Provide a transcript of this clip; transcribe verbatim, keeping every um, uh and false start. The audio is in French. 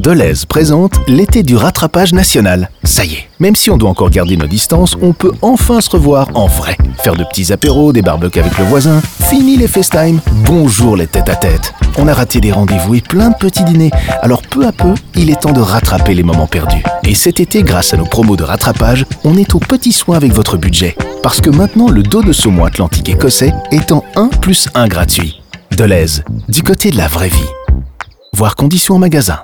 Delhaize présente l'été du rattrapage national. Ça y est, même si on doit encore garder nos distances, on peut enfin se revoir en vrai. Faire de petits apéros, des barbecues avec le voisin, fini les FaceTime, bonjour les tête-à-tête. On a raté des rendez-vous et plein de petits dîners, alors peu à peu, il est temps de rattraper les moments perdus. Et cet été, grâce à nos promos de rattrapage, on est aux petits soins avec votre budget. Parce que maintenant, le dos de saumon atlantique écossais est en un plus un gratuit. Delhaize, du côté de la vraie vie. Voir conditions en magasin.